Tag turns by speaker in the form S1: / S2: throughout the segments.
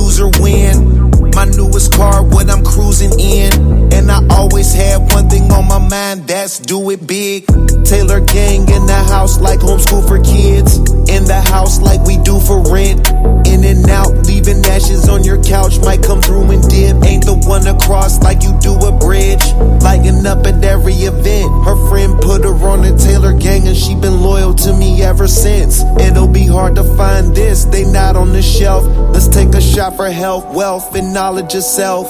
S1: lose or win. My newest car, what I'm cruising in. And I always had one thing on my mind, that's do it big. Taylor gang in the house like homeschool for kids. In the house like we do for rent. In and out, leaving ashes on your couch. Might come through and dip. Ain't the one across like you do a bridge. Lighting up at every event. Her friend put her on the Taylor gang and she been loyal to me ever since. It'll be hard to find this, they not on the shelf. Let's take a shot for health, wealth, and knowledge of self.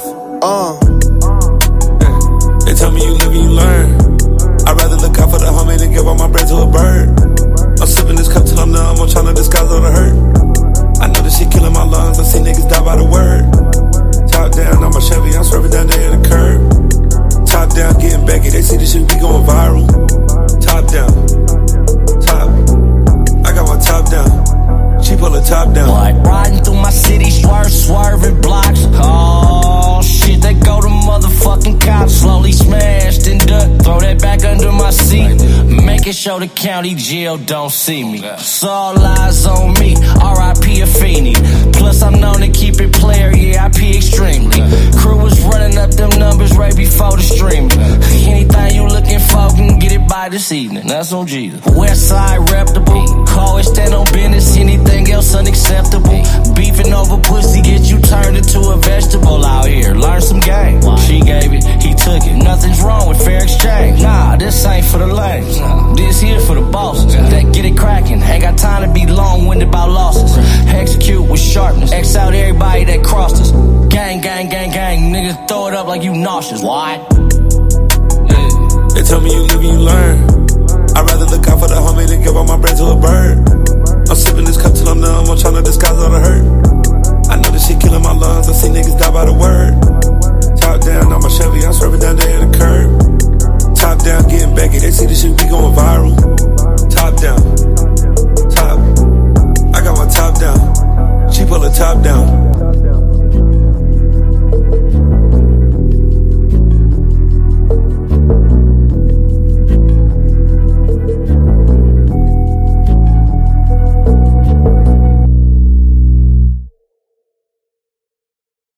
S2: They tell me you live and you learn. I'd rather look out for the homie than give all my bread to a bird. I'm sipping this cup till I'm numb, I'm trying to disguise all the hurt. I know this shit killing my lungs, I see niggas die by the word. Top down on my Chevy, I'm swerving down there in the curb. Top down, getting Becky, they see this shit be going viral. Top down, top, I got my top down. She pull the top down.
S3: Like riding through my city, swerving blocks. Oh shit, they go to motherfucking cops. Slowly smashed and duck, throw that back under my seat. Making sure the county jail don't see me. So all eyes on me, R.I.P. Afeni. Plus I'm known to keep it player, yeah, I pee extremely. Crew was running up them numbers right before the streaming. Anything you looking for, can get it by this evening. That's on Jesus. Westside reputable, always stand on business. Anything else unacceptable. Beefing over pussy get you turned into a vegetable out here. Learn some game. She gave it, he took it. Nothing's wrong with fair exchange. Nah, this ain't for the lames. This here for the bosses that get it cracking. Ain't got time to be long-winded about losses. Execute with sharpness. X out everybody that crossed us. Gang, gang, gang, gang. Niggas throw it up like you nauseous. What?
S2: They tell me you live and you learn. I'd rather look out for the homie than give all my bread to a bird. I'm sipping this cup till I'm numb, I'm trying to disguise all the hurt.